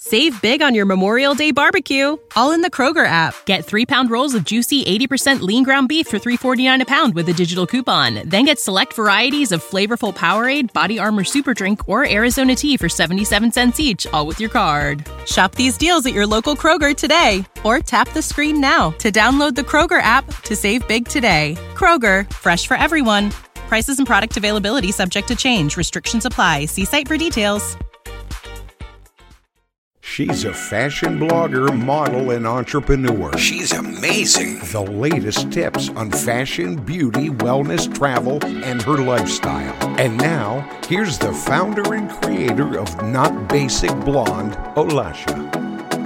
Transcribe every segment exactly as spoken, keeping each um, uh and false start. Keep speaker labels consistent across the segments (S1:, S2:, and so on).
S1: Save big on your Memorial Day barbecue, all in the Kroger app. Get three-pound rolls of juicy eighty percent lean ground beef for three dollars and forty-nine cents a pound with a digital coupon. Then get select varieties of flavorful Powerade, Body Armor Super Drink, or Arizona tea for seventy-seven cents each, all with your card. Shop these deals at your local Kroger today, or tap the screen now to download the Kroger app to save big today. Kroger, fresh for everyone. Prices and product availability subject to change. Restrictions apply. See site for details.
S2: She's a fashion blogger, model, and entrepreneur.
S3: She's amazing.
S2: The latest tips on fashion, beauty, wellness, travel, and her lifestyle. And now, here's the founder and creator of Not Basic Blonde, Olasha.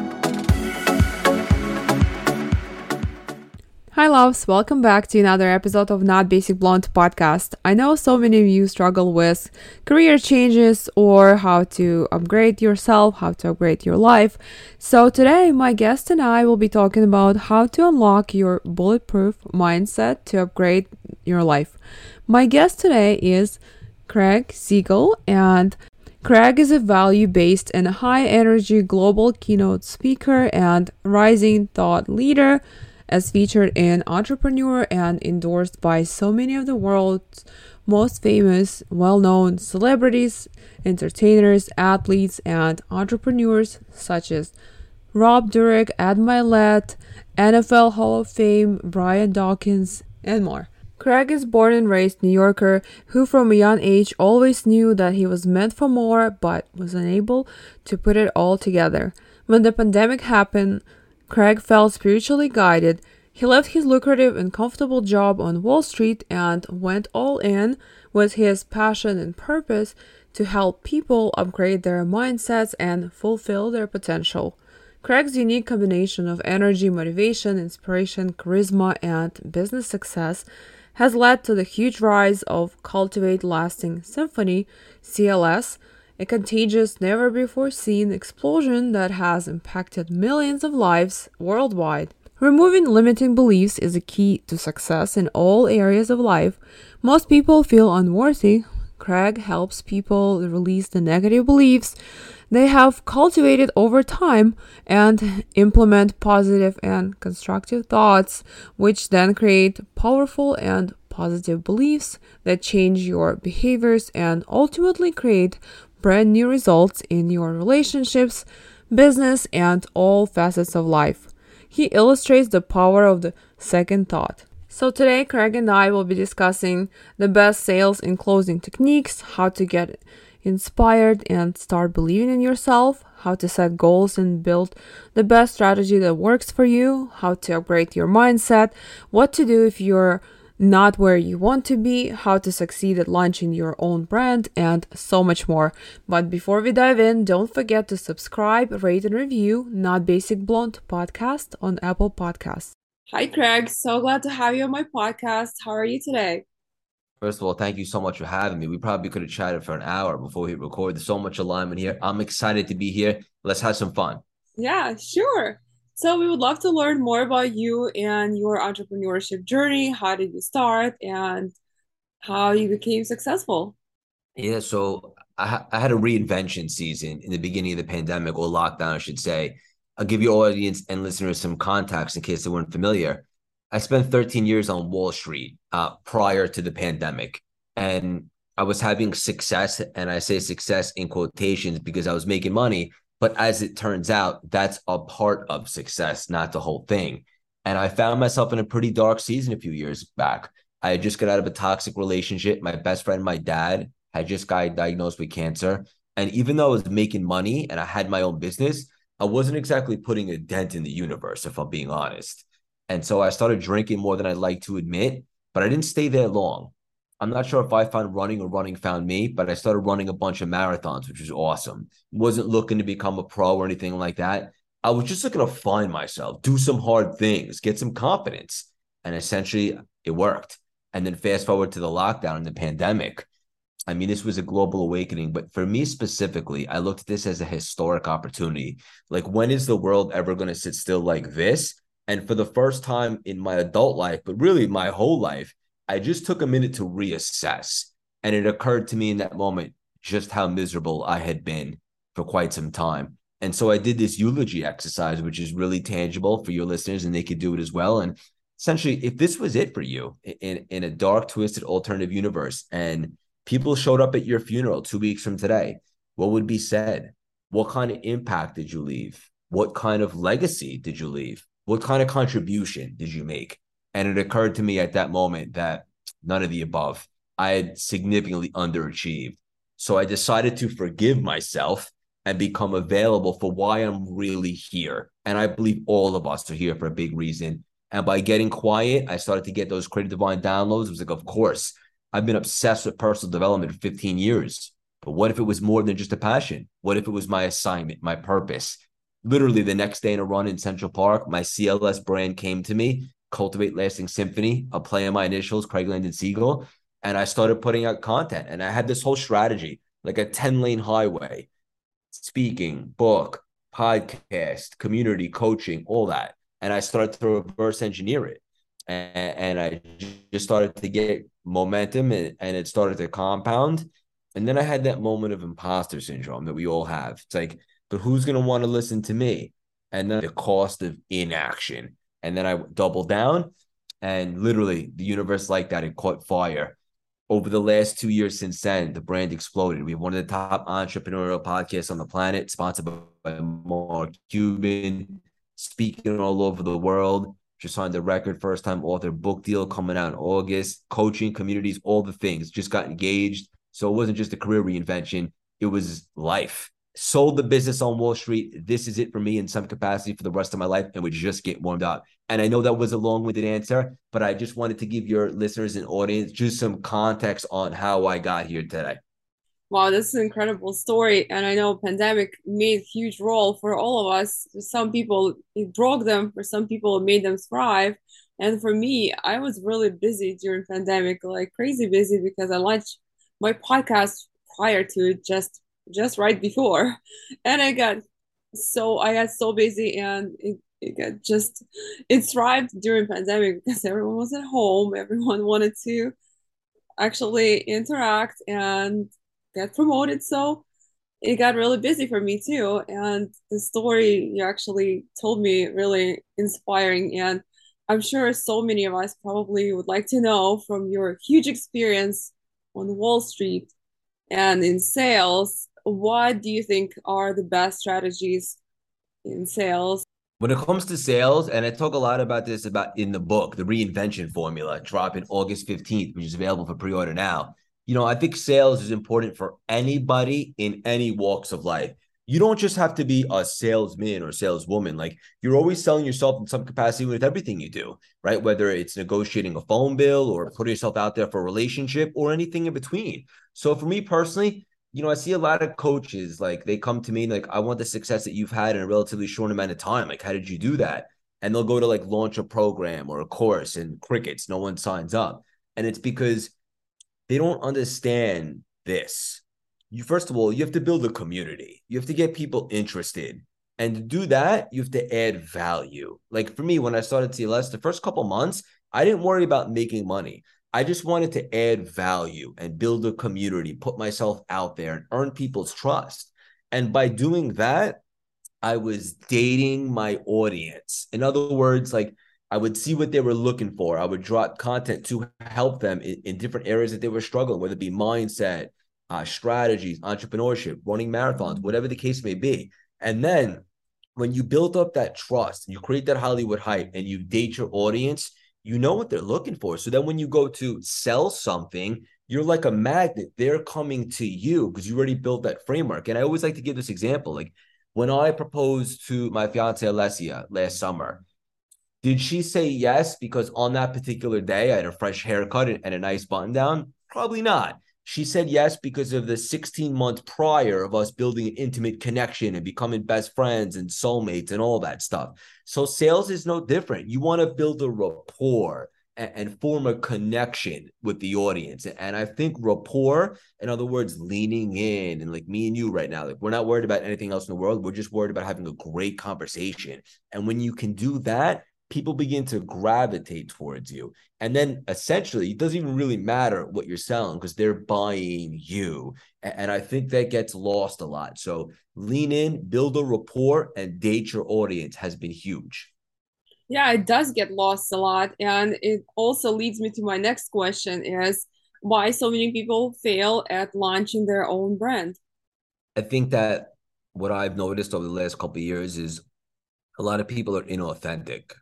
S4: Hi loves, welcome back to another episode of Not Basic Blonde podcast. I know so many of you struggle with career changes or how to upgrade yourself, how to upgrade your life. So today my guest and I will be talking about how to unlock your bulletproof mindset to upgrade your life. My guest today is Craig Siegel, and Craig is a value-based and high-energy global keynote speaker and rising thought leader, as featured in Entrepreneur and endorsed by so many of the world's most famous, well-known celebrities, entertainers, athletes, and entrepreneurs such as Rob Dyrdek, Ed Mylett, N F L Hall of Fame, Brian Dawkins, and more. Craig is born and raised New Yorker who from a young age always knew that he was meant for more but was unable to put it all together. When the pandemic happened, Craig felt spiritually guided. He left his lucrative and comfortable job on Wall Street and went all in with his passion and purpose to help people upgrade their mindsets and fulfill their potential. Craig's unique combination of energy, motivation, inspiration, charisma, and business success has led to the huge rise of Cultivate Lasting Symphony, C L S, a contagious, never-before-seen explosion that has impacted millions of lives worldwide. Removing limiting beliefs is a key to success in all areas of life. Most people feel unworthy. Craig helps people release the negative beliefs they have cultivated over time and implement positive and constructive thoughts, which then create powerful and positive beliefs that change your behaviors and ultimately create brand new results in your relationships, business, and all facets of life. He illustrates the power of the second thought. So today, Craig and I will be discussing the best sales and closing techniques, how to get inspired and start believing in yourself, how to set goals and build the best strategy that works for you, how to upgrade your mindset, what to do if you're not where you want to be, how to succeed at launching your own brand, and so much more. But before we dive in, don't forget to subscribe, rate, and review Not Basic Blonde podcast on Apple Podcasts. Hi, Craig. So glad to have you on my podcast. How are you today?
S5: First of all, thank you so much for having me. We probably could have chatted for an hour before we record. There's so much alignment here. I'm excited to be here. Let's have some fun.
S4: Yeah, sure. So we would love to learn more about you and your entrepreneurship journey. How did you start and how you became successful?
S5: Yeah, so I, ha- I had a reinvention season in the beginning of the pandemic, or lockdown, I should say. I'll give your audience and listeners some context in case they weren't familiar. I spent thirteen years on Wall Street uh, prior to the pandemic, and I was having success, and I say success in quotations because I was making money. But as it turns out, that's a part of success, not the whole thing. And I found myself in a pretty dark season a few years back. I had just got out of a toxic relationship. My best friend, my dad, had just got diagnosed with cancer. And even though I was making money and I had my own business, I wasn't exactly putting a dent in the universe, if I'm being honest. And so I started drinking more than I'd like to admit, but I didn't stay there long. I'm not sure if I found running or running found me, but I started running a bunch of marathons, which was awesome. Wasn't looking to become a pro or anything like that. I was just looking to find myself, do some hard things, get some confidence. And essentially it worked. And then fast forward to the lockdown and the pandemic. I mean, this was a global awakening, but for me specifically, I looked at this as a historic opportunity. Like, when is the world ever going to sit still like this? And for the first time in my adult life, but really my whole life, I just took a minute to reassess. And it occurred to me in that moment just how miserable I had been for quite some time. And so I did this eulogy exercise, which is really tangible for your listeners, and they could do it as well. And essentially, if this was it for you in, in a dark, twisted, alternative universe, and people showed up at your funeral two weeks from today, what would be said? What kind of impact did you leave? What kind of legacy did you leave? What kind of contribution did you make? And it occurred to me at that moment that none of the above. I had significantly underachieved. So I decided to forgive myself and become available for why I'm really here. And I believe all of us are here for a big reason. And by getting quiet, I started to get those creative divine downloads. It was like, of course, I've been obsessed with personal development for fifteen years. But what if it was more than just a passion? What if it was my assignment, my purpose? Literally the next day in a run in Central Park, my C L S brand came to me, Cultivate Lasting Symphony, a play on my initials, Craig Landon Siegel. And I started putting out content. And I had this whole strategy, like a ten-lane highway, speaking, book, podcast, community, coaching, all that. And I started to reverse engineer it. And, and I just started to get momentum, and, and it started to compound. And then I had that moment of imposter syndrome that we all have. It's like, but who's going to want to listen to me? And then the cost of inaction. And then I doubled down, and literally the universe like that, it caught fire. Over the last two years since then, the brand exploded. We have one of the top entrepreneurial podcasts on the planet, sponsored by Mark Cuban, speaking all over the world. Just signed a record first-time author book deal coming out in August. Coaching, communities, all the things. Just got engaged. So it wasn't just a career reinvention. It was life. Sold the business on Wall Street. This is it for me in some capacity for the rest of my life, and would just get warmed up. And I know that was a long-winded answer, but I just wanted to give your listeners and audience just some context on how I got here today.
S4: Wow, this is an incredible story. And I know pandemic made a huge role for all of us. For some people, it broke them. For some people, it made them thrive. And for me, I was really busy during pandemic, like crazy busy, because I launched my podcast prior to it, just just right before. And I got so I got so busy, and it, it got just it thrived during pandemic because everyone was at home. Everyone wanted to actually interact and get promoted. So it got really busy for me too. And the story you actually told me really inspiring. And I'm sure so many of us probably would like to know, from your huge experience on Wall Street and in sales, what do you think are the best strategies in sales?
S5: When it comes to sales, and I talk a lot about this about in the book, The Reinvention Formula, dropping August fifteenth, which is available for pre-order now. You know, I think sales is important for anybody in any walks of life. You don't just have to be a salesman or saleswoman. Like, you're always selling yourself in some capacity with everything you do, right? Whether it's negotiating a phone bill or putting yourself out there for a relationship or anything in between. So for me personally, you know, I see a lot of coaches, like they come to me like, I want the success that you've had in a relatively short amount of time. Like, how did you do that? And they'll go to like launch a program or a course, and crickets, no one signs up. And it's because they don't understand this. You, first of all, you have to build a community. You have to get people interested. And to do that, you have to add value. Like for me, when I started C L S, the first couple months, I didn't worry about making money. I just wanted to add value and build a community, put myself out there and earn people's trust. And by doing that, I was dating my audience. In other words, like I would see what they were looking for. I would drop content to help them in, in different areas that they were struggling, whether it be mindset, uh, strategies, entrepreneurship, running marathons, whatever the case may be. And then when you build up that trust, and you create that Hollywood hype, and you date your audience, you know what they're looking for. So then when you go to sell something, you're like a magnet. They're coming to you because you already built that framework. And I always like to give this example. Like when I proposed to my fiance, Alessia, last summer, did she say yes because on that particular day I had a fresh haircut and a nice button down? Probably not. She said yes because of the sixteen months prior of us building an intimate connection and becoming best friends and soulmates and all that stuff. So sales is no different. You want to build a rapport and, and form a connection with the audience. And I think rapport, in other words, leaning in, and like me and you right now, like we're not worried about anything else in the world. We're just worried about having a great conversation. And when you can do that, people begin to gravitate towards you. And then essentially, it doesn't even really matter what you're selling because they're buying you. And I think that gets lost a lot. So lean in, build a rapport, and date your audience has been huge.
S4: Yeah, it does get lost a lot. And it also leads me to my next question is why so many people fail at launching their own brand?
S5: I think that what I've noticed over the last couple of years is a lot of people are inauthentic,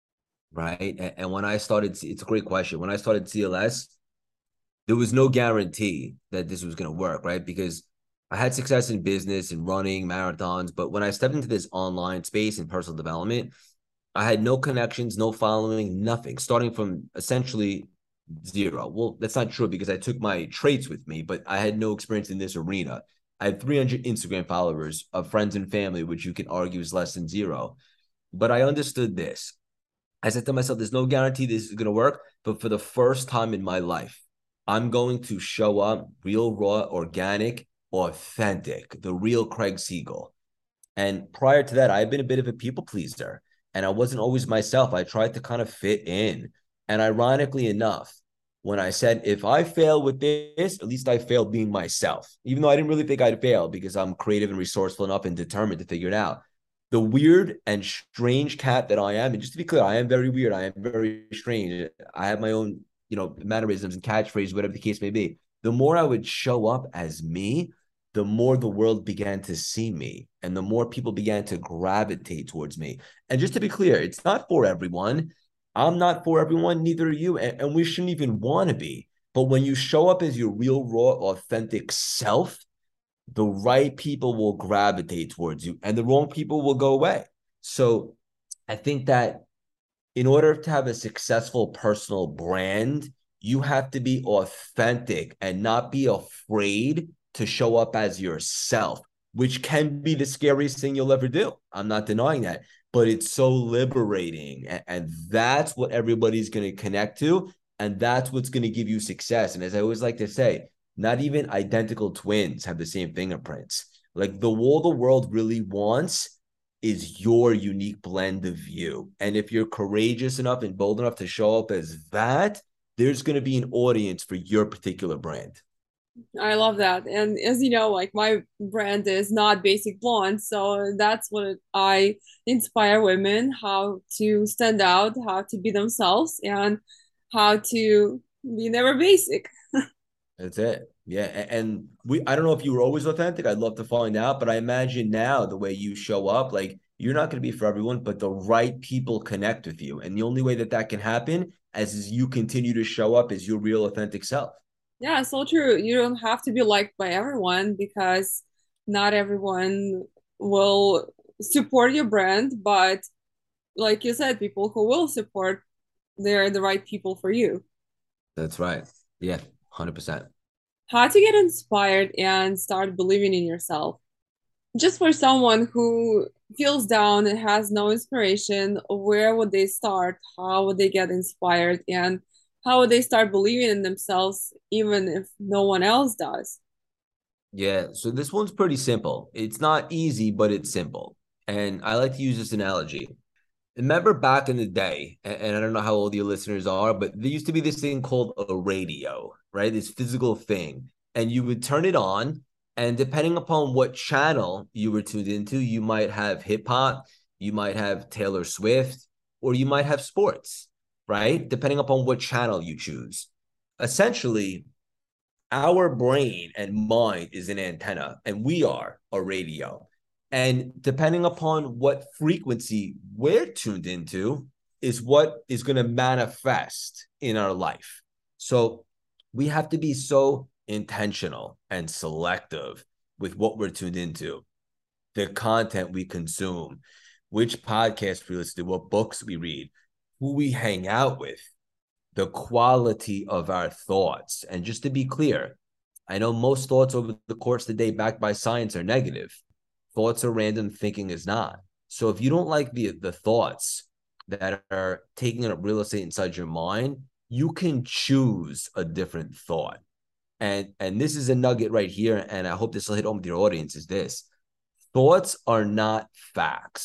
S5: right? And, and when I started, it's a great question. When I started C L S, there was no guarantee that this was going to work, right? Because I had success in business and running marathons, but when I stepped into this online space and personal development, I had no connections, no following, nothing, starting from essentially zero. Well, that's not true because I took my traits with me, but I had no experience in this arena. I had three hundred Instagram followers of friends and family, which you can argue is less than zero. But I understood this. I said to myself, there's no guarantee this is going to work, but for the first time in my life, I'm going to show up real, raw, organic, authentic, the real Craig Siegel. And prior to that, I've been a bit of a people pleaser, and I wasn't always myself. I tried to kind of fit in. And ironically enough, when I said, if I fail with this, at least I failed being myself, even though I didn't really think I'd fail because I'm creative and resourceful enough and determined to figure it out. The weird and strange cat that I am, and just to be clear, I am very weird. I am very strange. I have my own, you know, mannerisms and catchphrases, whatever the case may be. The more I would show up as me, the more the world began to see me and the more people began to gravitate towards me. And just to be clear, it's not for everyone. I'm not for everyone, neither are you. And, and we shouldn't even want to be. But when you show up as your real, raw, authentic self, the right people will gravitate towards you and the wrong people will go away. So I think that in order to have a successful personal brand, you have to be authentic and not be afraid to show up as yourself, which can be the scariest thing you'll ever do. I'm not denying that, but it's so liberating. And, and that's what everybody's going to connect to. And that's what's going to give you success. And as I always like to say, not even identical twins have the same fingerprints. Like the all the world really wants is your unique blend of you. And if you're courageous enough and bold enough to show up as that, there's going to be an audience for your particular brand.
S4: I love that. And as you know, like my brand is Not Basic Blonde. So that's what I inspire women how to stand out, how to be themselves, and how to be never basic.
S5: That's it. Yeah. And we, I don't know if you were always authentic. I'd love to find out, but I imagine now the way you show up, like you're not going to be for everyone, but the right people connect with you. And the only way that that can happen as is you continue to show up as your real authentic self.
S4: Yeah, so true. You don't have to be liked by everyone because not everyone will support your brand, but like you said, people who will support, they're the right people for you.
S5: That's right. Yeah, one hundred percent.
S4: How to get inspired and start believing in yourself. Just for someone who feels down and has no inspiration, where would they start? How would they get inspired? And how would they start believing in themselves, even if no one else does?
S5: Yeah, so this one's pretty simple. It's not easy, but it's simple. And I like to use this analogy. Remember back in the day, and I don't know how old your listeners are, but there used to be this thing called a radio, right? This physical thing. And you would turn it on, and depending upon what channel you were tuned into, you might have hip hop, you might have Taylor Swift, or you might have sports, right? Depending upon what channel you choose. Essentially, our brain and mind is an antenna, and we are a radio. And depending upon what frequency we're tuned into is what is going to manifest in our life. So we have to be so intentional and selective with what we're tuned into, the content we consume, which podcasts we listen to, what books we read, who we hang out with, the quality of our thoughts. And just to be clear, I know most thoughts over the course of the day backed by science are negative. Thoughts are random, thinking is not. So if you don't like the, the thoughts that are taking up real estate inside your mind, you can choose a different thought. And, and this is a nugget right here, and I hope this will hit home with your audience, is this. Thoughts are not facts.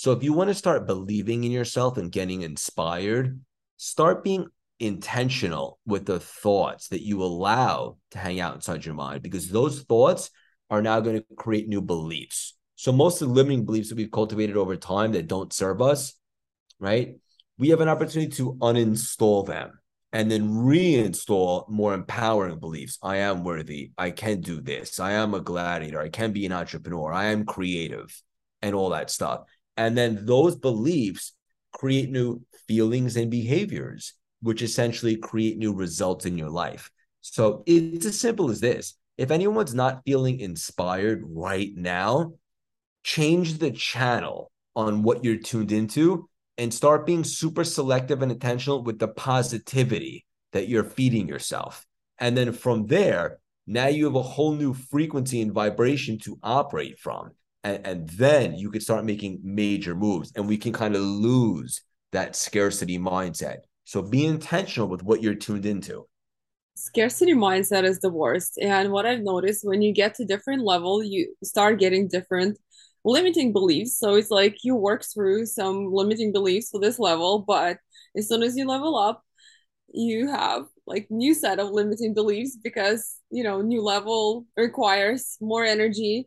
S5: So if you want to start believing in yourself and getting inspired, start being intentional with the thoughts that you allow to hang out inside your mind, because those thoughts are now going to create new beliefs. So most of the limiting beliefs that we've cultivated over time that don't serve us, right? We have an opportunity to uninstall them and then reinstall more empowering beliefs. I am worthy. I can do this. I am a gladiator. I can be an entrepreneur. I am creative, and all that stuff. And then those beliefs create new feelings and behaviors, which essentially create new results in your life. So it's as simple as this. If anyone's not feeling inspired right now, change the channel on what you're tuned into and start being super selective and intentional with the positivity that you're feeding yourself. And then from there, now you have a whole new frequency and vibration to operate from. And, and then you can start making major moves, and we can kind of lose that scarcity mindset. So be intentional with what you're tuned into.
S4: Scarcity mindset is the worst. And what I've noticed, when you get to different level, you start getting different limiting beliefs. So it's like you work through some limiting beliefs for this level, but as soon as you level up, you have like new set of limiting beliefs, because, you know, new level requires more energy,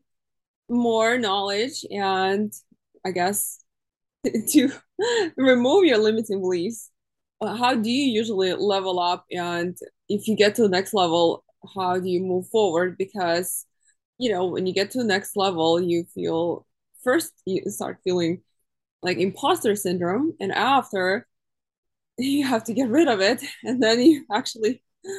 S4: more knowledge, and I guess to remove your limiting beliefs. How do you usually level up? And if you get to the next level, how do you move forward? Because, you know, when you get to the next level, you feel first, you start feeling like imposter syndrome. And after, you have to get rid of it. And then you actually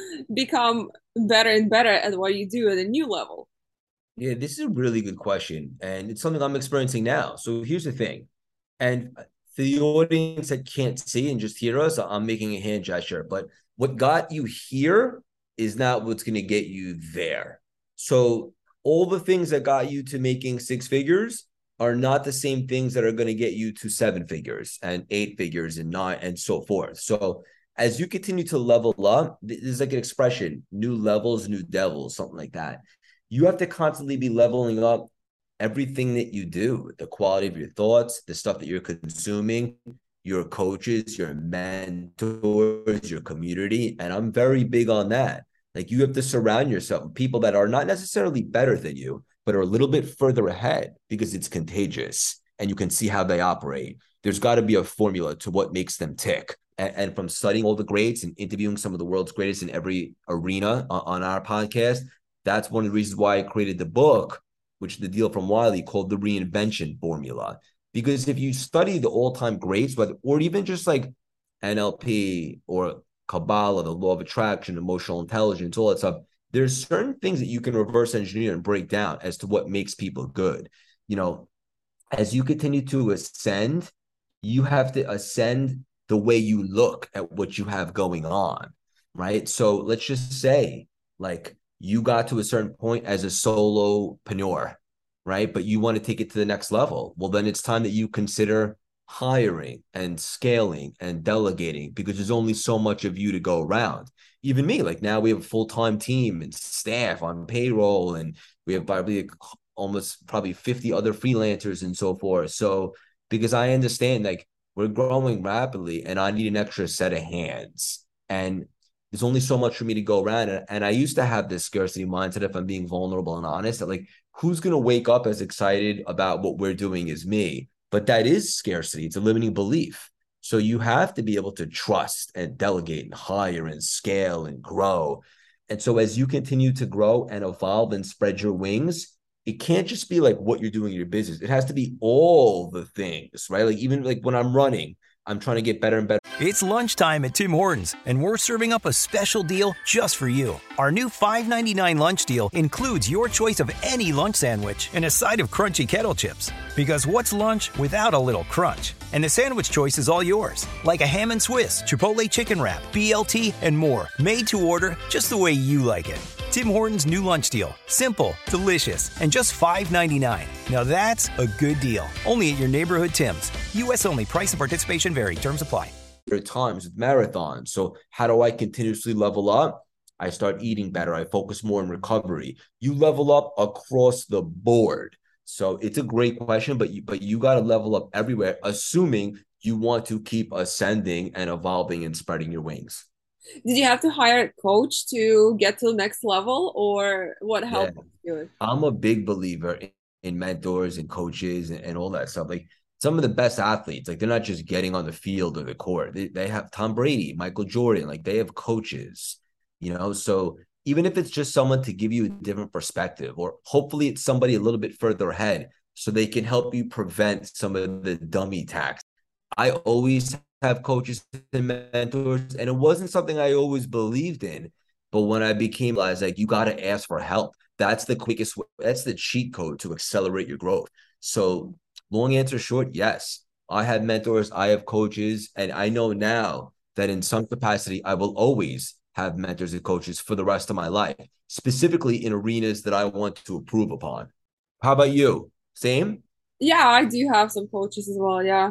S4: become better and better at what you do at a new level.
S5: Yeah, this is a really good question. And it's something I'm experiencing now. So here's the thing. And for the audience that can't see and just hear us, I'm making a hand gesture. But what got you here is not what's going to get you there. So all the things that got you to making six figures are not the same things that are going to get you to seven figures and eight figures and nine and so forth. So as you continue to level up, there's like an expression, new levels, new devils, something like that. You have to constantly be leveling up everything that you do, the quality of your thoughts, the stuff that you're consuming, your coaches, your mentors, your community. And I'm very big on that. Like, you have to surround yourself with people that are not necessarily better than you, but are a little bit further ahead, because it's contagious and you can see how they operate. There's got to be a formula to what makes them tick. And, and from studying all the greats and interviewing some of the world's greatest in every arena on, on our podcast, that's one of the reasons why I created the book, which is the deal from Wiley, called The Reinvention Formula. Because if you study the all-time greats, whether, or even just like N L P or Kabbalah, the law of attraction, emotional intelligence, all that stuff, there's certain things that you can reverse engineer and break down as to what makes people good. You know, as you continue to ascend, you have to ascend the way you look at what you have going on, right? So let's just say, like, you got to a certain point as a solopreneur, right? But you want to take it to the next level. Well, then it's time that you consider hiring and scaling and delegating, because there's only so much of you to go around. Even me, like, now we have a full-time team and staff on payroll, and we have probably almost probably fifty other freelancers and so forth. So because I understand, like, we're growing rapidly and I need an extra set of hands, and there's only so much for me to go around. And, and I used to have this scarcity mindset, if I'm being vulnerable and honest, that like, who's going to wake up as excited about what we're doing as me? But that is scarcity. It's a limiting belief. So you have to be able to trust and delegate and hire and scale and grow. And so as you continue to grow and evolve and spread your wings, it can't just be like what you're doing in your business. It has to be all the things, right? Like, even like when I'm running, I'm trying to get better and better.
S3: It's lunchtime at Tim Hortons, and we're serving up a special deal just for you. Our new five ninety-nine lunch deal includes your choice of any lunch sandwich and a side of crunchy kettle chips. Because what's lunch without a little crunch? And the sandwich choice is all yours, like a ham and Swiss, Chipotle chicken wrap, B L T, and more. Made to order just the way you like it. Tim Hortons' new lunch deal. Simple, delicious, and just five ninety-nine. Now that's a good deal. Only at your neighborhood Tim's. U S only. Price and participation vary. Terms apply.
S5: Times with marathons. So how do I continuously level up? I start eating better. I focus more on recovery. You level up across the board. So it's a great question, but you but you got to level up everywhere, assuming you want to keep ascending and evolving and spreading your wings.
S4: Did you have to hire a coach to get to the next level, or what
S5: Yeah,
S4: helped you?
S5: I'm a big believer in, in mentors and coaches and, and all that stuff. Like some of the best athletes, like they're not just getting on the field or the court. They, they have Tom Brady, Michael Jordan, like they have coaches, you know? So even if it's just someone to give you a different perspective, or hopefully it's somebody a little bit further ahead so they can help you prevent some of the dummy attacks. I always have coaches and mentors, and it wasn't something I always believed in. But when I became, I was like, you got to ask for help. That's the quickest way. That's the cheat code to accelerate your growth. So long answer short, yes, I have mentors, I have coaches, and I know now that in some capacity, I will always have mentors and coaches for the rest of my life, specifically in arenas that I want to improve upon. How about you? Same?
S4: Yeah, I do have some coaches as well. Yeah.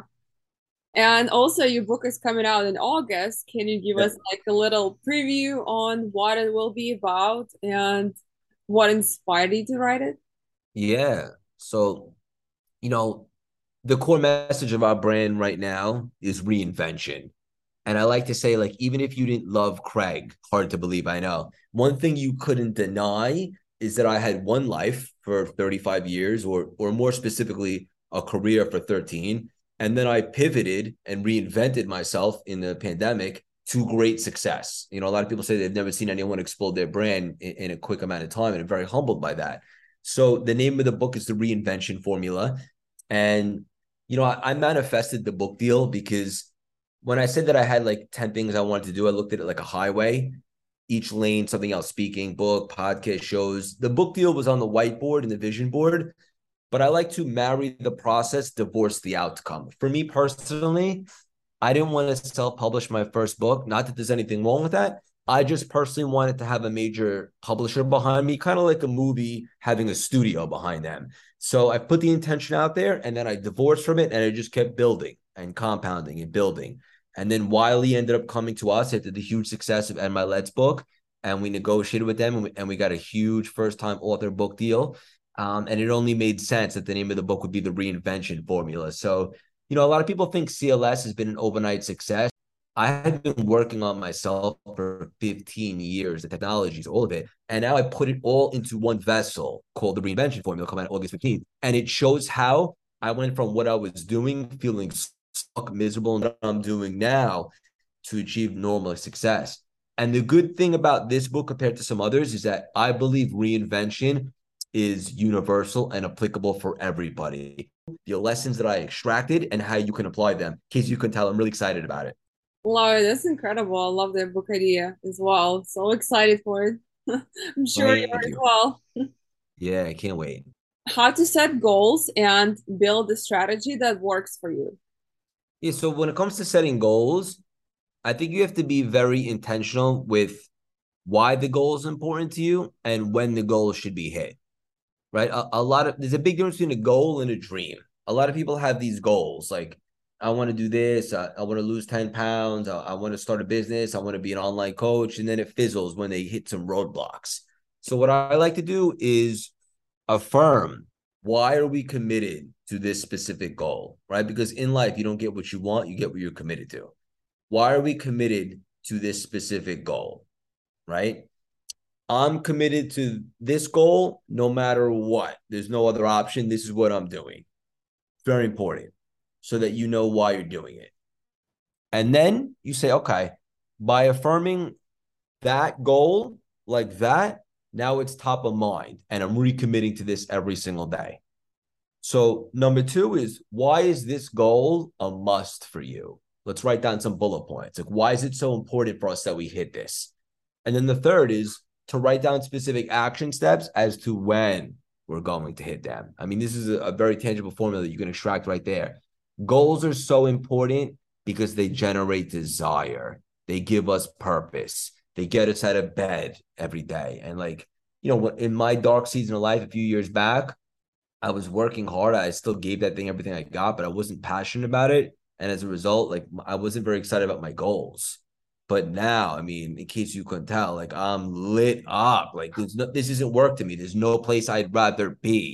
S4: And also, your book is coming out in August. Can you give
S5: Yeah.
S4: us like a little preview on what it will be about and what inspired you to write it?
S5: Yeah. So, you know, the core message of our brand right now is reinvention. And I like to say, like, even if you didn't love Craig, hard to believe, I know. One thing you couldn't deny is that I had one life for thirty-five years, or or more specifically, a career for thirteen. And then I pivoted and reinvented myself in the pandemic to great success. You know, a lot of people say they've never seen anyone explode their brand in, in a quick amount of time, and I'm very humbled by that. So the name of the book is The Reinvention Formula. And, you know, I, I manifested the book deal because when I said that I had like ten things I wanted to do, I looked at it like a highway, each lane, something else, speaking, book, podcast, shows. The book deal was on the whiteboard and the vision board, but I like to marry the process, divorce the outcome. For me personally, I didn't want to self-publish my first book. Not that there's anything wrong with that. I just personally wanted to have a major publisher behind me, kind of like a movie having a studio behind them. So I put the intention out there, and then I divorced from it, and I just kept building and compounding and building. And then Wiley ended up coming to us after the huge success of Ed Milet's book, and we negotiated with them, and we, and we got a huge first-time author book deal. Um, and it only made sense that the name of the book would be The Reinvention Formula. So, you know, a lot of people think C L S has been an overnight success. I had been working on myself for fifteen years, the technologies, all of it. And now I put it all into one vessel called The Reinvention Formula, coming out August fifteenth. And it shows how I went from what I was doing, feeling stuck, miserable, and what I'm doing now to achieve normal success. And the good thing about this book compared to some others is that I believe reinvention is universal and applicable for everybody. The lessons that I extracted and how you can apply them. In case you can tell, I'm really excited about it.
S4: Wow, that's incredible. I love that book idea as well. So excited for it. I'm sure you are
S5: Thank
S4: as
S5: you.
S4: well.
S5: Yeah, I can't wait.
S4: How to set goals and build a strategy that works for you.
S5: Yeah, so when it comes to setting goals, I think you have to be very intentional with why the goal is important to you and when the goal should be hit. Right? A, a lot of there's a big difference between a goal and a dream. A lot of people have these goals like, I want to do this, I, I want to lose ten pounds, I, I want to start a business, I want to be an online coach, and then it fizzles when they hit some roadblocks. So what I like to do is affirm, why are we committed to this specific goal, right? Because in life, you don't get what you want, you get what you're committed to. Why are we committed to this specific goal, right? I'm committed to this goal no matter what. There's no other option. This is what I'm doing. Very important so that you know why you're doing it. And then you say, okay, by affirming that goal like that, now it's top of mind and I'm recommitting to this every single day. So number two is, why is this goal a must for you? Let's write down some bullet points. Like, why is it so important for us that we hit this? And then the third is to write down specific action steps as to when we're going to hit them. I mean, this is a, a very tangible formula that you can extract right there. Goals are so important because they generate desire. They give us purpose. They get us out of bed every day. And like, you know, in my dark season of life a few years back, I was working hard. I still gave that thing everything I got, but I wasn't passionate about it. And as a result, like, I wasn't very excited about my goals. But now, I mean, in case you couldn't tell, like, I'm lit up. Like, there's no, this isn't work to me. There's no place I'd rather be.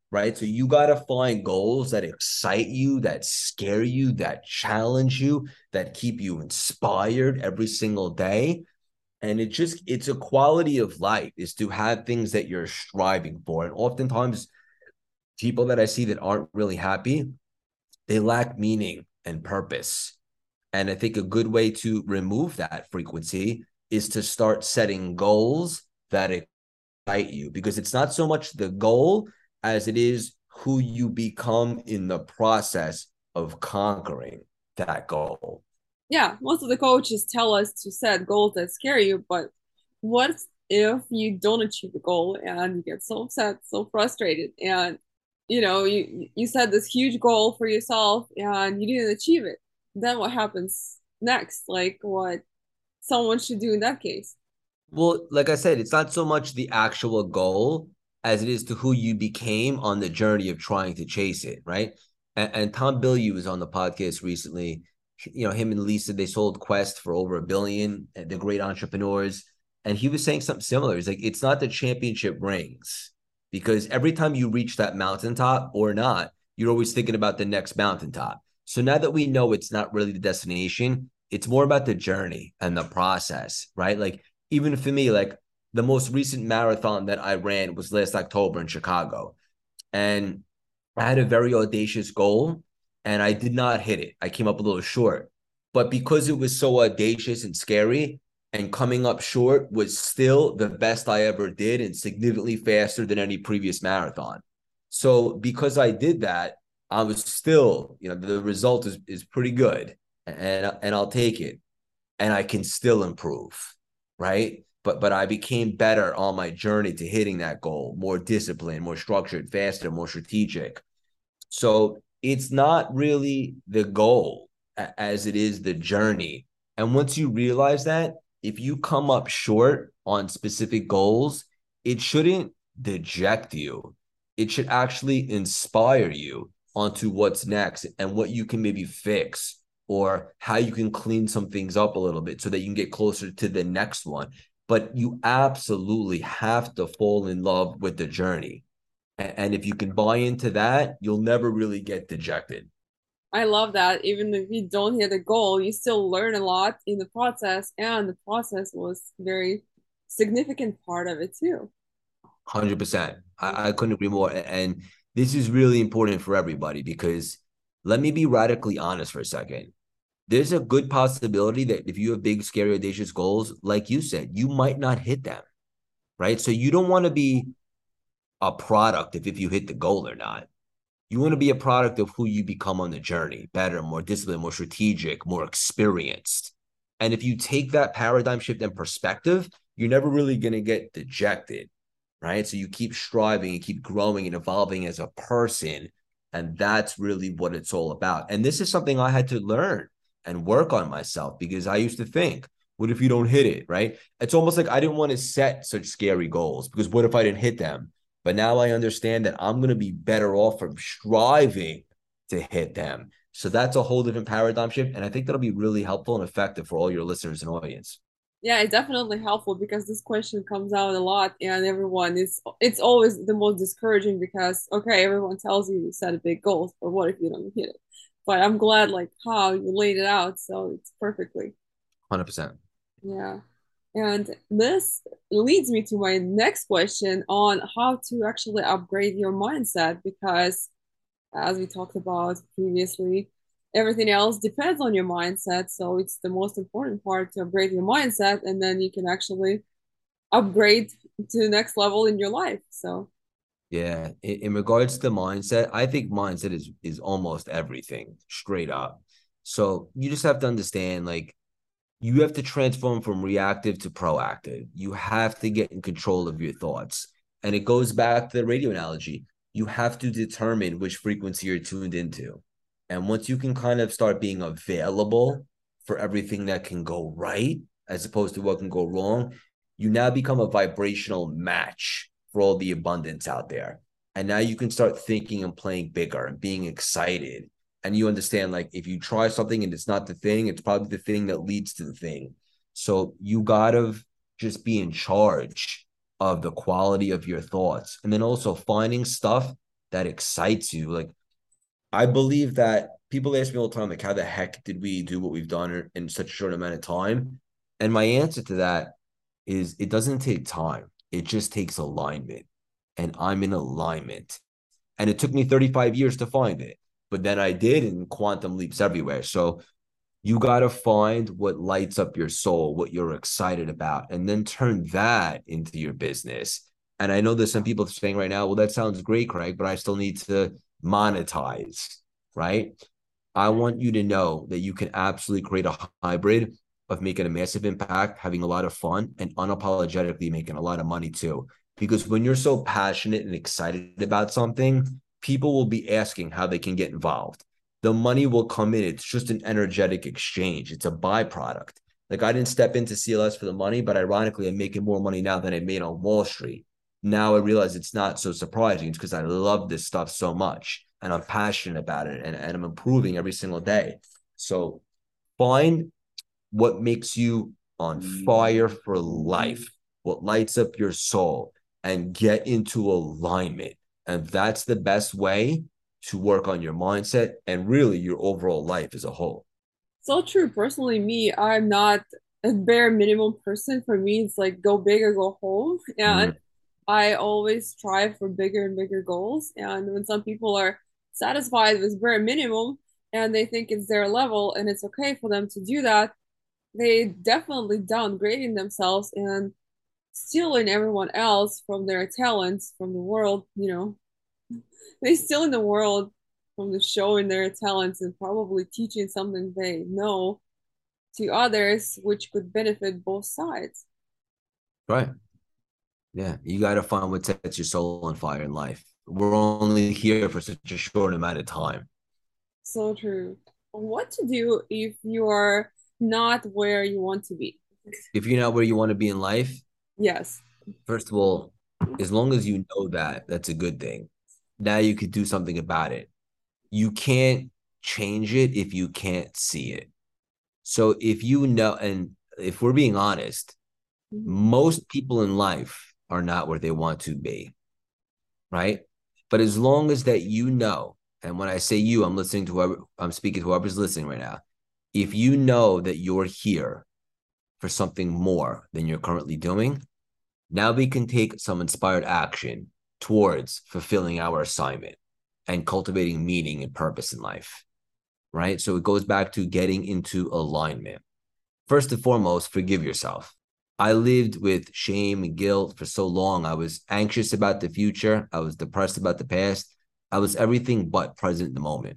S5: right? So you got to find goals that excite you, that scare you, that challenge you, that keep you inspired every single day. And it just, it's a quality of life is to have things that you're striving for. And oftentimes people that I see that aren't really happy, they lack meaning and purpose. And I think a good way to remove that frequency is to start setting goals that excite you, because it's not so much the goal as it is who you become in the process of conquering that goal.
S4: Yeah, most of the coaches tell us to set goals that scare you, but what if you don't achieve the goal and you get so upset, so frustrated, and you know you you set this huge goal for yourself and you didn't achieve it? Then what happens next? Like what someone should do in that case?
S5: Well, like I said, it's not so much the actual goal as it is to who you became on the journey of trying to chase it, right? And, and Tom Bilyeu was on the podcast recently. You know, him and Lisa, they sold Quest for over a billion. They're great entrepreneurs. And he was saying something similar. He's like, it's not the championship rings, because every time you reach that mountaintop or not, you're always thinking about the next mountaintop. So now that we know it's not really the destination, it's more about the journey and the process, right? Like, even for me, like the most recent marathon that I ran was last October in Chicago. And I had a very audacious goal and I did not hit it. I came up a little short. But because it was so audacious and scary, and coming up short was still the best I ever did and significantly faster than any previous marathon. So because I did that, I was still, you know, the result is, is pretty good, and, and I'll take it, and I can still improve, right? But but I became better on my journey to hitting that goal, more disciplined, more structured, faster, more strategic. So it's not really the goal as it is the journey. And once you realize that, if you come up short on specific goals, it shouldn't deject you. It should actually inspire you onto what's next and what you can maybe fix, or how you can clean some things up a little bit so that you can get closer to the next one. But you absolutely have to fall in love with the journey. And if you can buy into that, you'll never really get dejected.
S4: I love that. Even if you don't hit the goal, you still learn a lot in the process, and the process was very significant part of it too.
S5: one hundred percent. I, I couldn't agree more. And this is really important for everybody, because let me be radically honest for a second. There's a good possibility that if you have big, scary, audacious goals, like you said, you might not hit them, right? So you don't want to be a product of if you hit the goal or not. You want to be a product of who you become on the journey, better, more disciplined, more strategic, more experienced. And if you take that paradigm shift and perspective, you're never really going to get dejected, right? So you keep striving and keep growing and evolving as a person. And that's really what it's all about. And this is something I had to learn and work on myself, because I used to think, what if you don't hit it, right? It's almost like I didn't want to set such scary goals, because what if I didn't hit them? But now I understand that I'm going to be better off from striving to hit them. So that's a whole different paradigm shift. And I think that'll be really helpful and effective for all your listeners and audience.
S4: Yeah, it's definitely helpful, because this question comes out a lot, and everyone is, it's always the most discouraging, because, okay, everyone tells you to set big goals, but what if you don't hit it? But I'm glad like how you laid it out. So it's perfectly.
S5: one hundred percent.
S4: Yeah. And this leads me to my next question on how to actually upgrade your mindset, because as we talked about previously, everything else depends on your mindset. So it's the most important part to upgrade your mindset, and then you can actually upgrade to the next level in your life. So
S5: yeah, in, in regards to mindset, I think mindset is is almost everything, straight up. So you just have to understand, like, you have to transform from reactive to proactive. You have to get in control of your thoughts. And it goes back to the radio analogy. You have to determine which frequency you're tuned into. And once you can kind of start being available for everything that can go right, as opposed to what can go wrong, you now become a vibrational match for all the abundance out there. And now you can start thinking and playing bigger and being excited. And you understand, like, if you try something and it's not the thing, it's probably the thing that leads to the thing. So you got to just be in charge of the quality of your thoughts. And then also finding stuff that excites you. Like, I believe that people ask me all the time, like, how the heck did we do what we've done in, in such a short amount of time? And my answer to that is it doesn't take time. It just takes alignment. And I'm in alignment. And it took me thirty-five years to find it. But then I did, and quantum leaps everywhere. So you got to find what lights up your soul, what you're excited about, and then turn that into your business. And I know there's some people saying right now, well, that sounds great, Craig, but I still need to monetize, right? I want you to know that you can absolutely create a hybrid of making a massive impact, having a lot of fun, and unapologetically making a lot of money too. Because when you're so passionate and excited about something, people will be asking how they can get involved. The money will come in. It's just an energetic exchange. It's a byproduct. Like, I didn't step into C L S for the money, but ironically, I'm making more money now than I made on Wall Street. Now I realize it's not so surprising. It's because I love this stuff so much and I'm passionate about it, and, and I'm improving every single day. So find what makes you on fire for life, what lights up your soul, and get into alignment. And that's the best way to work on your mindset and really your overall life as a whole.
S4: So true. Personally, me, I'm not a bare minimum person. For me, it's like go big or go home. And mm. I always strive for bigger and bigger goals. And when some people are satisfied with bare minimum and they think it's their level and it's okay for them to do that, they definitely downgrading themselves and stealing everyone else from their talents from the world. You know, they stealing the world from the showing their talents and probably teaching something they know to others, which could benefit both sides.
S5: Right. Yeah. You got to find what sets your soul on fire in life. We're only here for such a short amount of time.
S4: So true. What to do if you are not where you want to be?
S5: If you're not where you want to be in life?
S4: Yes.
S5: First of all, as long as you know that, that's a good thing. Now you could do something about it. You can't change it if you can't see it. So if you know, and if we're being honest, mm-hmm. most people in life are not where they want to be, right? But as long as that you know, and when I say you, I'm listening to whoever, I'm speaking to whoever's listening right now. If you know that you're here for something more than you're currently doing, now we can take some inspired action towards fulfilling our assignment and cultivating meaning and purpose in life, right? So it goes back to getting into alignment. First and foremost, forgive yourself. I lived with shame and guilt for so long. I was anxious about the future. I was depressed about the past. I was everything but present in the moment.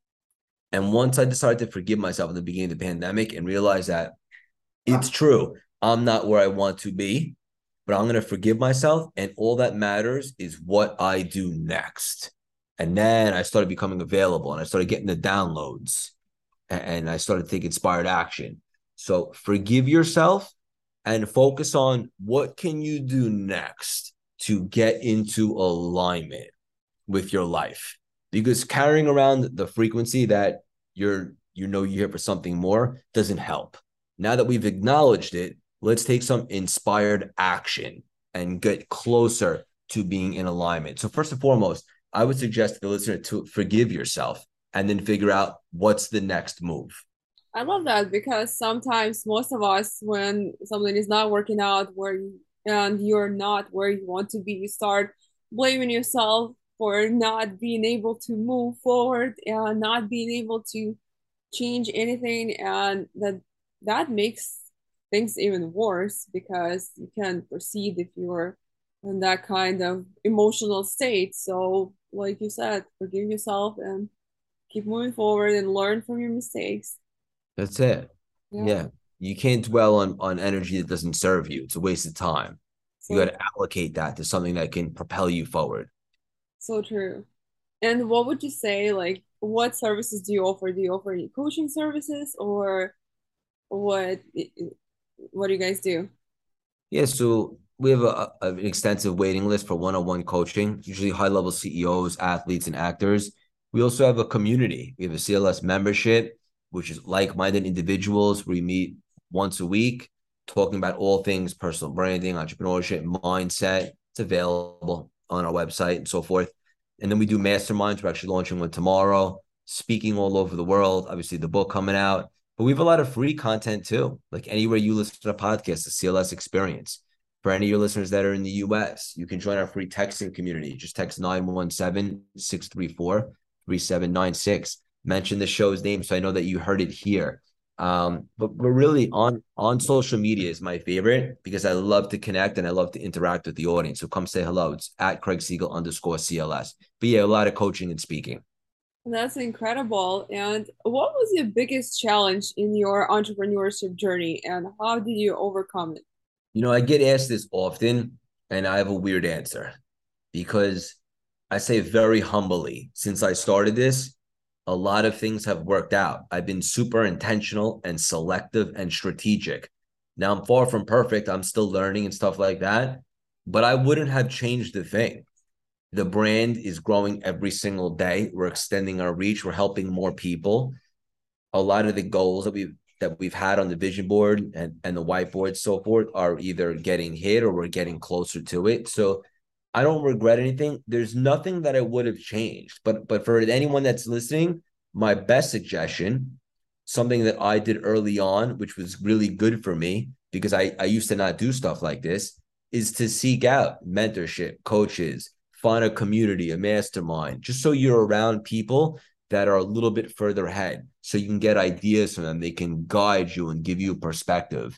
S5: And once I decided to forgive myself in the beginning of the pandemic and realize that it's true, I'm not where I want to be, but I'm going to forgive myself. And all that matters is what I do next. And then I started becoming available and I started getting the downloads and I started taking inspired action. So forgive yourself and focus on what can you do next to get into alignment with your life. Because carrying around the frequency that you're, you know, you're here for something more doesn't help. Now that we've acknowledged it, let's take some inspired action and get closer to being in alignment. So first and foremost, I would suggest to the listener to forgive yourself and then figure out what's the next move.
S4: I love that because sometimes most of us, when something is not working out where you, and you're not where you want to be, you start blaming yourself for not being able to move forward and not being able to change anything. And that that makes things even worse because you can't proceed if you're in that kind of emotional state. So like you said, forgive yourself and keep moving forward and learn from your mistakes.
S5: That's it. Yeah. yeah. You can't dwell on, on energy that doesn't serve you. It's a waste of time. So, you got to allocate that to something that can propel you forward.
S4: So true. And what would you say, like, what services do you offer? Do you offer any coaching services or what, what do you guys do?
S5: Yeah, so we have a, a, an extensive waiting list for one-on-one coaching, usually high-level C E Os, athletes, and actors. We also have a community. We have a C L S membership, which is like-minded individuals. We meet once a week, talking about all things personal branding, entrepreneurship, mindset. It's available on our website and so forth. And then we do masterminds. We're actually launching one tomorrow, speaking all over the world. Obviously, the book coming out. But we have a lot of free content too. Like anywhere you listen to a podcast, the C L S Experience. For any of your listeners that are in the U S, you can join our free texting community. Just text nine one seven, six three four, three seven nine six. Mention the show's name so I know that you heard it here. Um, but we're really on, on social media is my favorite because I love to connect and I love to interact with the audience. So come say hello. It's at Craig Siegel underscore C L S. But yeah, a lot of coaching and speaking.
S4: That's incredible. And what was your biggest challenge in your entrepreneurship journey and how did you overcome it?
S5: You know, I get asked this often and I have a weird answer because I say very humbly, since I started this, a lot of things have worked out. I've been super intentional and selective and strategic. Now I'm far from perfect. I'm still learning and stuff like that, but I wouldn't have changed the thing. The brand is growing every single day. We're extending our reach. We're helping more people. A lot of the goals that we've that we've had on the vision board and, and the whiteboard, so forth, are either getting hit or we're getting closer to it. So I don't regret anything. There's nothing that I would have changed. But but for anyone that's listening, my best suggestion, something that I did early on, which was really good for me because I, I used to not do stuff like this, is to seek out mentorship, coaches, find a community, a mastermind, just so you're around people that are a little bit further ahead so you can get ideas from them. They can guide you and give you perspective.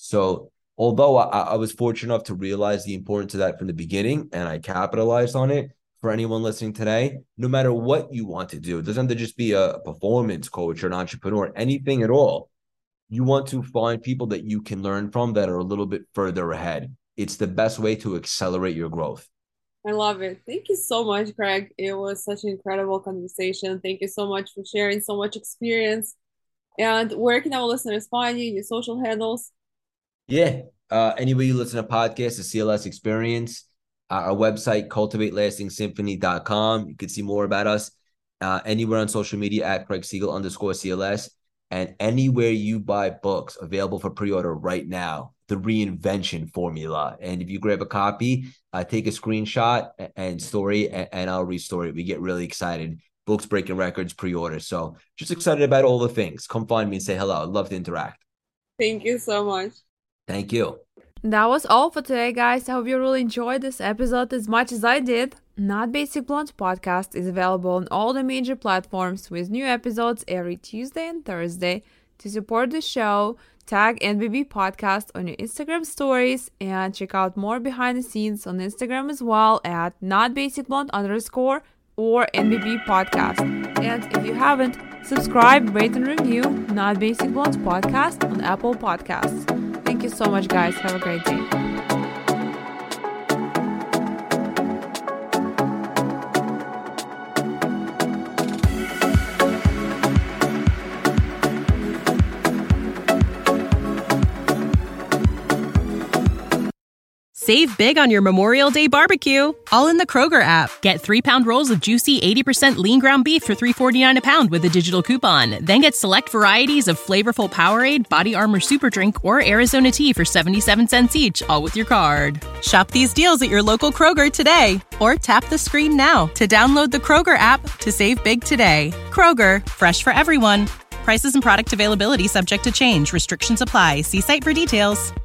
S5: So although I, I was fortunate enough to realize the importance of that from the beginning and I capitalized on it, for anyone listening today, no matter what you want to do, it doesn't have to just be a performance coach or an entrepreneur, anything at all. You want to find people that you can learn from that are a little bit further ahead. It's the best way to accelerate your growth.
S4: I love it. Thank you so much, Craig. It was such an incredible conversation. Thank you so much for sharing so much experience. And where can our listeners find you, your social handles?
S5: Yeah. Uh, anywhere you listen to podcasts, the C L S Experience, uh, our website, cultivate lasting symphony dot com. You can see more about us. Uh, anywhere on social media at Craig Siegel underscore C L S. And anywhere you buy books, available for pre-order right now, The Reinvention Formula. And if you grab a copy, uh, take a screenshot and story, and, and I'll restore it. We get really excited. Books breaking records, pre-order. So just excited about all the things. Come find me and say hello. I'd love to interact.
S4: Thank you so much.
S5: Thank you.
S4: That was all for today, guys. I hope you really enjoyed this episode as much as I did. Not Basic Blonde podcast is available on all the major platforms with new episodes every Tuesday and Thursday. To support the show, tag N B B Podcast on your Instagram stories and check out more behind the scenes on Instagram as well at notbasicblonde underscore or N B B Podcast. And if you haven't, subscribe, rate and review Not Basic Blonde podcast on Apple Podcasts. Thank you so much, guys. Have a great day.
S1: Save big on your Memorial Day barbecue, all in the Kroger app. Get three-pound rolls of juicy eighty percent lean ground beef for three forty-nine a pound with a digital coupon. Then get select varieties of flavorful Powerade, Body Armor Super Drink, or Arizona tea for seventy-seven cents each, all with your card. Shop these deals at your local Kroger today, or tap the screen now to download the Kroger app to save big today. Kroger, fresh for everyone. Prices and product availability subject to change. Restrictions apply. See site for details.